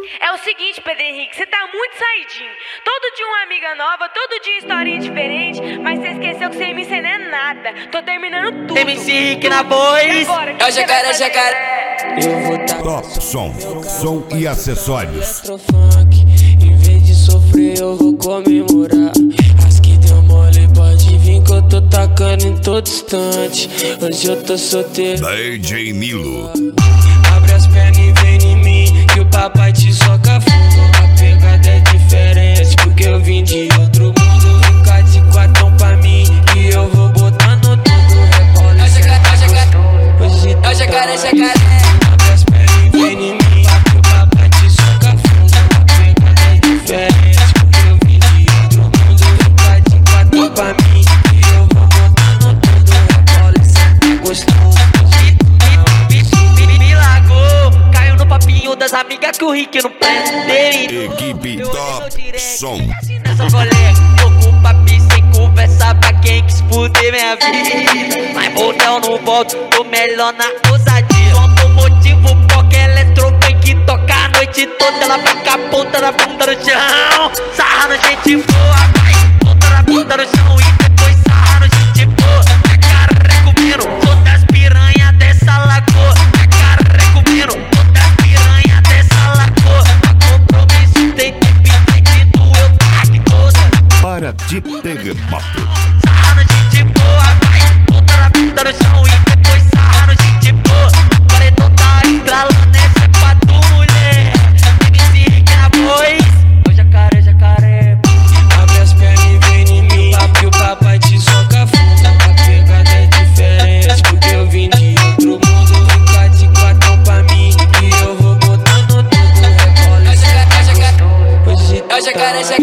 É o seguinte, Pedro Henrique, você tá muito saidinho. Todo dia uma amiga nova, todo dia historinha diferente, mas você esqueceu que sem mim você não é nada. Tô terminando tudo. MC Henrique na voz. É o jacaré, jacaré. Eu vou tá Top som e acessórios. Em vez de sofrer eu vou comemorar. As que deu mole pode vir que eu tô tacando em todo instante. Hoje eu tô solteiro. DJ Milo. Abre as pernas e vem em mim, que o papai te soca fundo. A pegada é diferente, porque eu vim de outro mundo. Fica de quatão pra mim, e eu vou botando tudo. Rebola e senta hoje é o jacaré, jacaré. Abre as pernas e vem em mim, que o papai te soca fundo. A pegada é diferente, porque eu vim de outro mundo. Fica de quatão pra mim, e eu vou botando tudo. Rebola e senta gostoso. Papinho das amigas que o Rick não prende. Equipe Top Som. Nessa colega, tô com o papi sem conversa pra quem quis fuder minha vida. Mas motel não volto, tô melhor na ousadia. Tô motivo porque eletrofunk toca a noite toda. Ela fica a ponta da bunda no chão, sarra no gente boa. Vai, ponta da bunda no chão e depois sarra no gente boa. É careco comendo, sou das piranha dessa lagoa. É careco comendo. Para de terremoto. Sarra no gente boa, vai, ponta na bunda no chão e depois sarra no gente boa. Paredão tá estralando, essa é pra tu, mulher. MC Henrique na voz. Ô jacaré, jacaré. Abre as pernas e vem em mim, que o papai te soca fundo. A pegada é diferente, porque eu vim de outro mundo. Fica de quatão pra mim, e eu vou botando tudo. Rebola e senta gostoso. Hoje é o jacaré, jacaré.